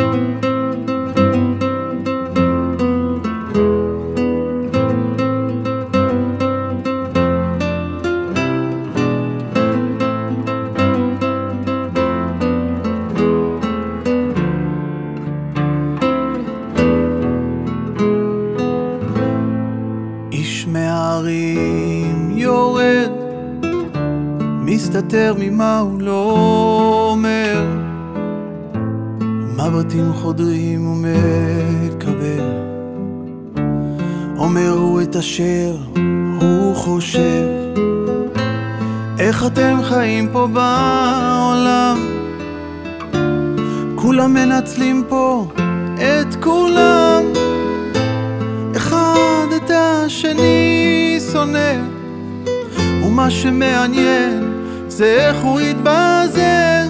איש מהערים יורד, מסתתר ממה הוא לא אומר, מבטים חודרים ומקבל, אומר הוא את אשר הוא חושב. איך אתם חיים פה בעולם, כולם מנצלים פה את כולם, אחד את השני שונא, ומה שמעניין זה איך הוא יתבזר.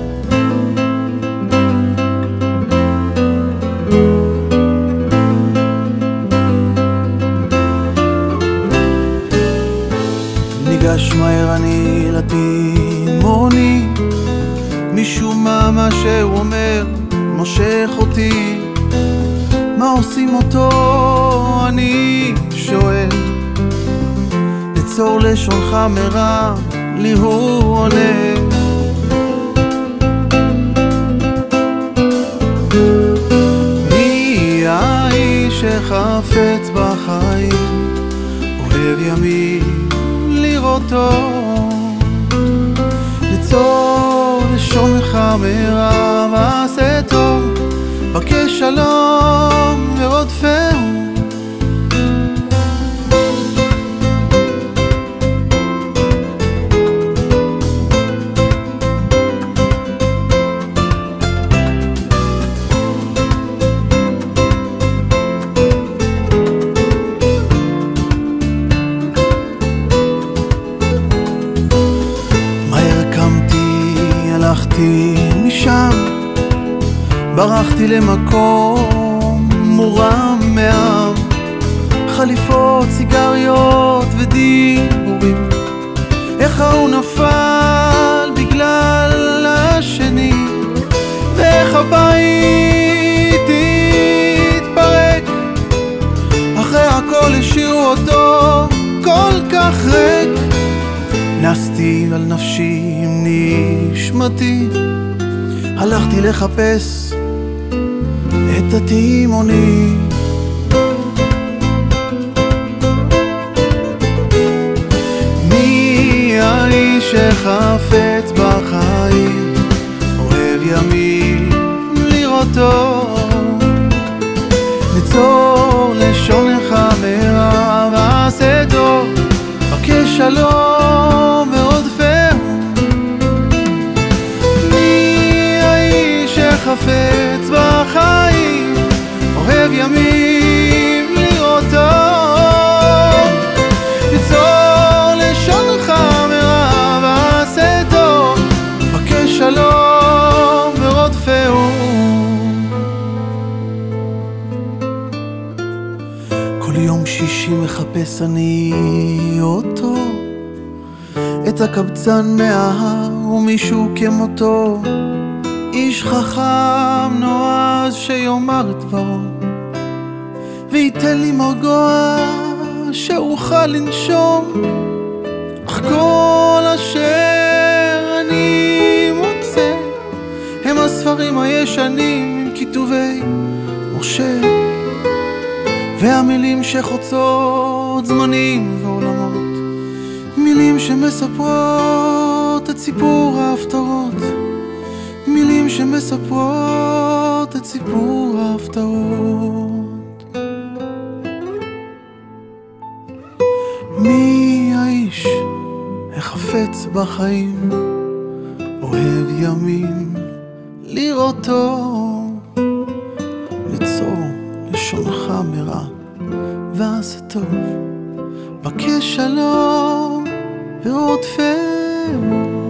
ניגש מהר אני לתימוני, משום מה שהוא אומר מושך אותי. מה עושים אותו אני שואל, נצור לשונך מרע, לי הוא עונה. מי האיש שחפץ בחיים, אוהב ימים לראותו, נצור לשונך מרע ועשה טוב, בקש שלום ורודפהו. מהר קמתי, הלכתי משם, ברחתי למקום מורם מעם, חליפות, סיגריות ודיבורים. איך הוא נפל בגלל השני, ואיך הבית התפרק, אחרי הכל השאירו אותו כל כך ריק. נסתי על נפשי עם נשמתי, הלכתי לחפש את התימוני. מי האיש שחפץ בחיים, אוהב ימים לראותו, נצור לשונך מרע ועשה טוב, בקש שלום ורודפהו. מי האיש שחפץ בחיים, אוהב ימים לראותו, נצור לשונך מרע ועשה טוב, בקש שלום ורודפהו. כל יום שישי מחפש אני אותו, את הקבצן מההר ומישהו כמותו, איש חכם נועז שיאמר את דברו, וייתן לי מרגוע שאוכל לנשום. אך כל אשר אני מוצא הם הספרים הישנים עם כיתובי משה, והמילים שחוצות זמנים ועולמות, מילים שמספרות את סיפור ההפטרות, מילים שמספרות את סיפור ההפטרות. מי האיש החפץ בחיים, אוהב ימים לראותו, נצור לשונך מרע ועשה טוב, בקש שלום ורודפהו.